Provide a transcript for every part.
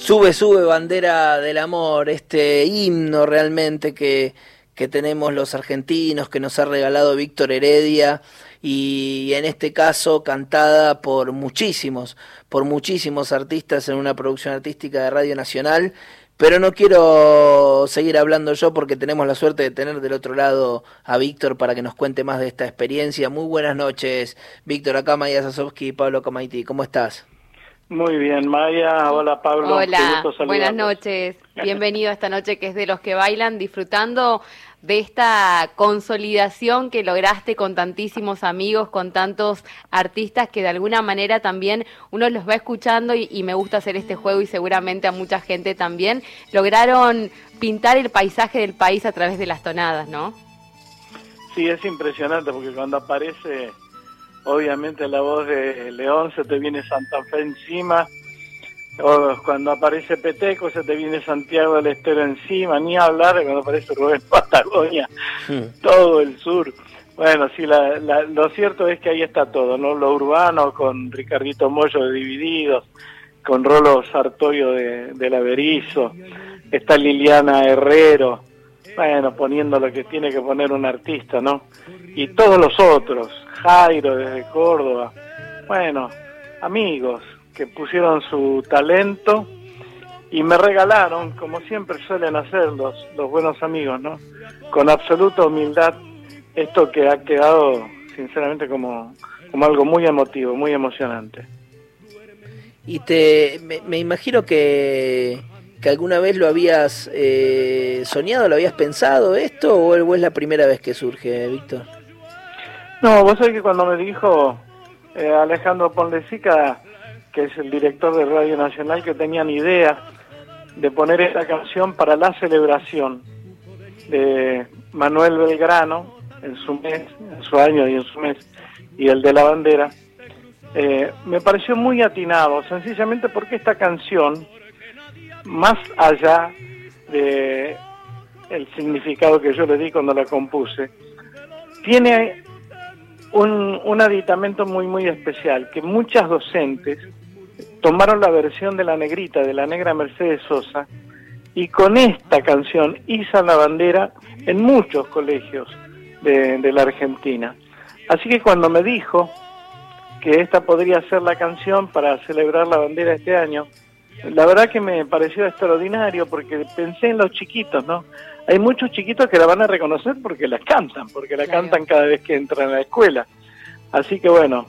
Sube, sube, bandera del amor, este himno realmente que tenemos los argentinos, que nos ha regalado Víctor Heredia, y en este caso cantada por muchísimos artistas en una producción artística de Radio Nacional. Pero no quiero seguir hablando yo porque tenemos la suerte de tener del otro lado a Víctor para que nos cuente más de esta experiencia. Muy buenas noches, Víctor. Acá Maya Sasovsky y Pablo Camaiti. ¿Cómo estás? Muy bien, Maya. Hola, Pablo. Hola, buenas noches. Bienvenido a esta noche que es de los que bailan, disfrutando de esta consolidación que lograste con tantísimos amigos, con tantos artistas que de alguna manera también uno los va escuchando y me gusta hacer este juego y seguramente a mucha gente también. Lograron pintar el paisaje del país a través de las tonadas, ¿no? Sí, es impresionante porque cuando aparece obviamente la voz de León se te viene Santa Fe encima, o cuando aparece Peteco se te viene Santiago del Estero encima, ni hablar de cuando aparece Rubén Patagonia, todo el sur. Bueno, sí, lo cierto es que ahí está todo, ¿no? Lo urbano con Ricardito Mollo de Divididos, con Rolo Sartorio de La Berizo, está Liliana Herrero, bueno, poniendo lo que tiene que poner un artista, ¿no? Y todos los otros, Jairo desde Córdoba, bueno, amigos que pusieron su talento y me regalaron, como siempre suelen hacer los buenos amigos, ¿no? Con absoluta humildad, esto que ha quedado, sinceramente, como algo muy emotivo, muy emocionante. Y me imagino que alguna vez lo habías soñado, lo habías pensado esto, o es la primera vez que surge, Víctor? No, vos sabés que cuando me dijo Alejandro Ponlecica, que es el director de Radio Nacional, que tenían idea de poner esta canción para la celebración de Manuel Belgrano en su mes, en su año y en su mes, y el de la bandera, me pareció muy atinado, sencillamente porque esta canción, más allá de el significado que yo le di cuando la compuse, tiene un aditamento muy muy especial, que muchas docentes tomaron la versión de La Negrita, de la negra Mercedes Sosa, y con esta canción izan la bandera en muchos colegios de la Argentina. Así que cuando me dijo que esta podría ser la canción para celebrar la bandera este año, la verdad que me pareció extraordinario porque pensé en los chiquitos, ¿no? Hay muchos chiquitos que la van a reconocer porque la cantan, cantan cada vez que entran a la escuela. Así que bueno,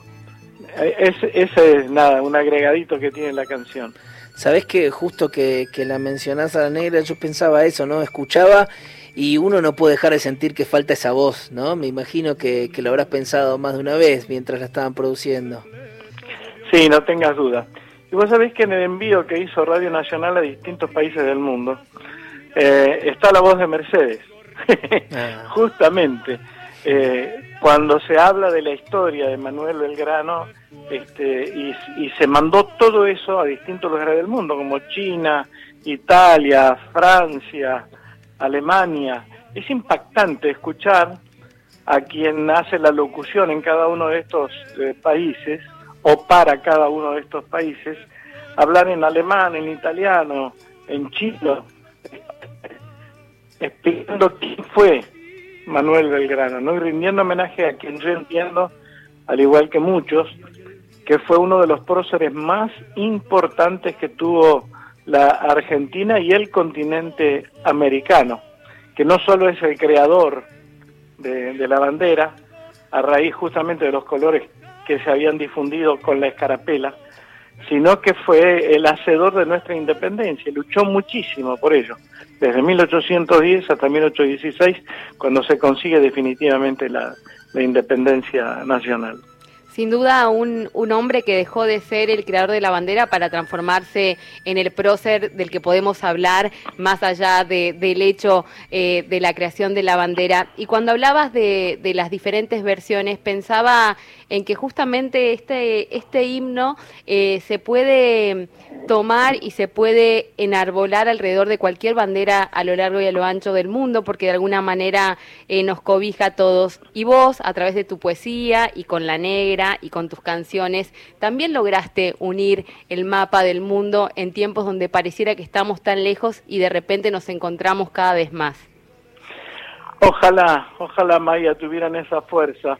ese es nada, un agregadito que tiene la canción. Sabés que justo que la mencionás a la negra, yo pensaba eso, ¿no? Escuchaba y uno no puede dejar de sentir que falta esa voz, ¿no? Me imagino que lo habrás pensado más de una vez mientras la estaban produciendo. Sí, no tengas duda. Y vos sabés que en el envío que hizo Radio Nacional a distintos países del mundo, está la voz de Mercedes. Justamente, cuando se habla de la historia de Manuel Belgrano, y se mandó todo eso a distintos lugares del mundo, como China, Italia, Francia, Alemania. Es impactante escuchar a quien hace la locución en cada uno de estos países, o para cada uno de estos países, hablar en alemán, en italiano, en chino, explicando quién fue Manuel Belgrano, ¿no? Y rindiendo homenaje a quien yo entiendo, al igual que muchos, que fue uno de los próceres más importantes que tuvo la Argentina y el continente americano, que no solo es el creador de la bandera, a raíz justamente de los colores que se habían difundido con la escarapela, sino que fue el hacedor de nuestra independencia, luchó muchísimo por ello, desde 1810 hasta 1816, cuando se consigue definitivamente la independencia nacional. Sin duda un hombre que dejó de ser el creador de la bandera para transformarse en el prócer del que podemos hablar, más allá del hecho de la creación de la bandera. Y cuando hablabas de las diferentes versiones, pensaba en que justamente este himno se puede tomar y se puede enarbolar alrededor de cualquier bandera a lo largo y a lo ancho del mundo, porque de alguna manera nos cobija a todos. Y vos, a través de tu poesía y con La Negra, bandera y con tus canciones también lograste unir el mapa del mundo en tiempos donde pareciera que estamos tan lejos y de repente nos encontramos cada vez más. Ojalá Maya tuvieran esa fuerza.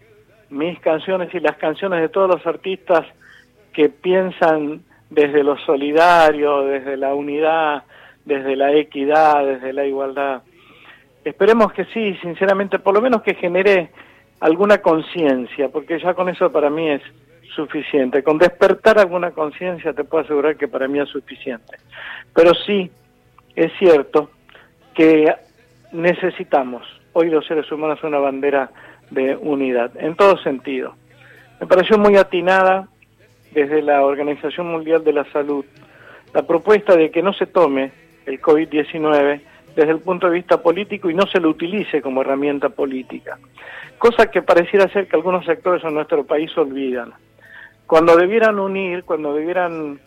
Mis canciones y las canciones de todos los artistas que piensan desde lo solidario, desde la unidad, desde la equidad, desde la igualdad. Esperemos que sí, sinceramente, por lo menos que genere alguna conciencia, porque ya con eso para mí es suficiente. Con despertar alguna conciencia te puedo asegurar que para mí es suficiente. Pero sí, es cierto que necesitamos hoy los seres humanos una bandera de unidad, en todo sentido. Me pareció muy atinada desde la Organización Mundial de la Salud la propuesta de que no se tome el COVID-19 desde el punto de vista político y no se lo utilice como herramienta política, cosa que pareciera ser que algunos sectores en nuestro país olvidan. Cuando debieran unir, cuando debieran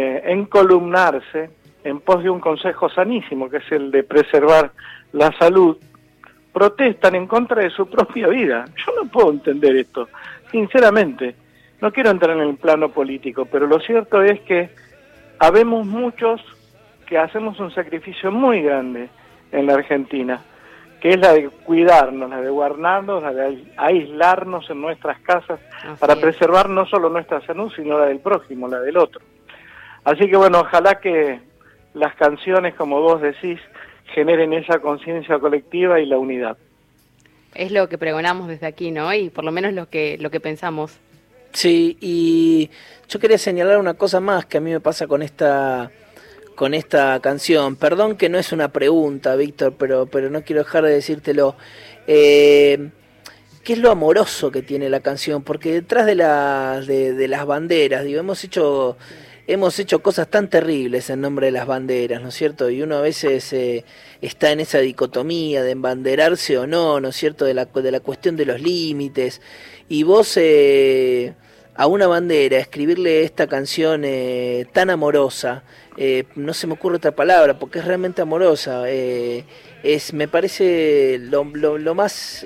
encolumnarse en pos de un consejo sanísimo, que es el de preservar la salud, protestan en contra de su propia vida. Yo no puedo entender esto, sinceramente. No quiero entrar en el plano político, pero lo cierto es que habemos muchos que hacemos un sacrificio muy grande en la Argentina, que es la de cuidarnos, la de guardarnos, la de aislarnos en nuestras casas para preservar no solo nuestra salud, sino la del prójimo, la del otro. Así que bueno, ojalá que las canciones, como vos decís, generen esa conciencia colectiva y la unidad. Es lo que pregonamos desde aquí, ¿no? Y por lo menos lo que pensamos. Sí, y yo quería señalar una cosa más que a mí me pasa con esta canción. Perdón que no es una pregunta, Víctor, pero no quiero dejar de decírtelo. ¿Qué es lo amoroso que tiene la canción? Porque detrás de las banderas, digo, hemos hecho cosas tan terribles en nombre de las banderas, ¿no es cierto? Y uno a veces está en esa dicotomía de embanderarse o no, ¿no es cierto? De la cuestión de los límites. Y vos a una bandera escribirle esta canción tan amorosa, no se me ocurre otra palabra porque es realmente amorosa, me parece lo más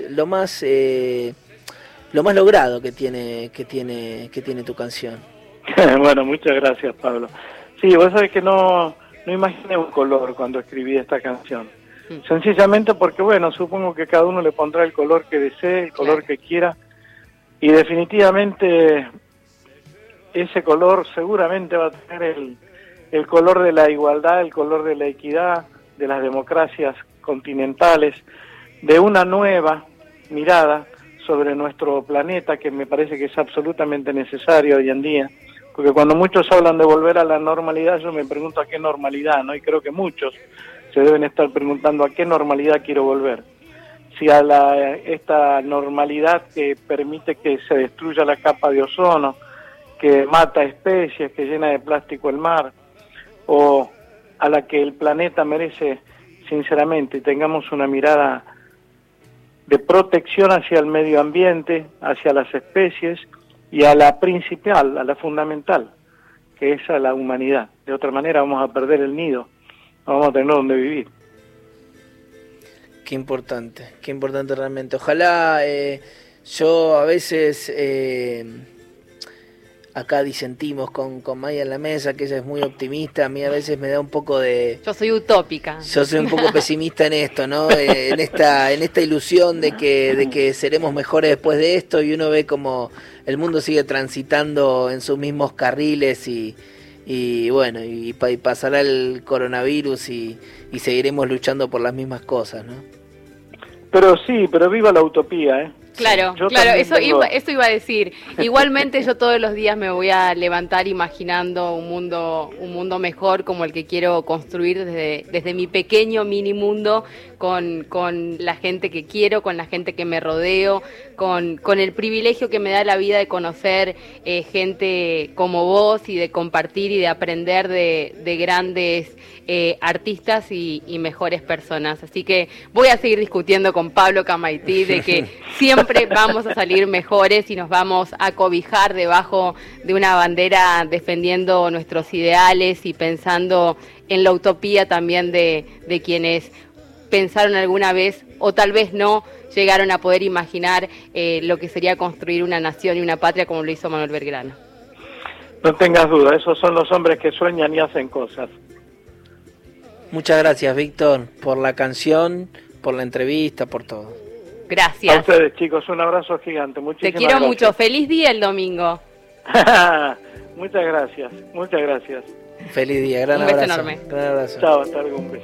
logrado que tiene tu canción. Bueno, muchas gracias, Pablo. Sí, vos sabés que no imaginé un color cuando escribí esta canción. Sencillamente porque, bueno, supongo que cada uno le pondrá el color que desee, el color que quiera, y definitivamente ese color seguramente va a tener el color de la igualdad, el color de la equidad, de las democracias continentales, de una nueva mirada sobre nuestro planeta que me parece que es absolutamente necesario hoy en día, porque cuando muchos hablan de volver a la normalidad, yo me pregunto a qué normalidad, ¿no? Y creo que muchos se deben estar preguntando a qué normalidad quiero volver. Si a esta normalidad que permite que se destruya la capa de ozono, que mata especies, que llena de plástico el mar, o a la que el planeta merece, sinceramente, tengamos una mirada de protección hacia el medio ambiente, hacia las especies y a la principal, a la fundamental, que es a la humanidad. De otra manera vamos a perder el nido, no vamos a tener donde vivir. Qué importante realmente. Ojalá, yo a veces acá disentimos con Maya en la mesa, que ella es muy optimista, a mí a veces me da un poco de... Yo soy utópica. Yo soy un poco pesimista en esto, ¿no? En esta ilusión de que seremos mejores después de esto, y uno ve como el mundo sigue transitando en sus mismos carriles y bueno, y pasará el coronavirus y seguiremos luchando por las mismas cosas, ¿no? Pero sí, pero viva la utopía, ¿eh? Claro, eso iba a decir. Igualmente yo todos los días me voy a levantar imaginando un mundo mejor como el que quiero construir desde mi pequeño mini mundo, con la gente que quiero, con la gente que me rodeo, con el privilegio que me da la vida de conocer gente como vos y de compartir y de aprender de grandes artistas y mejores personas. Así que voy a seguir discutiendo con Pablo Camaití de que siempre vamos a salir mejores y nos vamos a cobijar debajo de una bandera defendiendo nuestros ideales y pensando en la utopía también de quienes pensaron alguna vez, o tal vez no, llegaron a poder imaginar lo que sería construir una nación y una patria como lo hizo Manuel Belgrano. No tengas duda, esos son los hombres que sueñan y hacen cosas. Muchas gracias, Víctor, por la canción, por la entrevista, por todo. Gracias. A ustedes, chicos, un abrazo gigante. Muchísimas Te quiero gracias. mucho. Feliz día el domingo. Muchas gracias, muchas gracias. Feliz día, gran Un beso abrazo. enorme. Gran abrazo. Chao, hasta luego, un beso.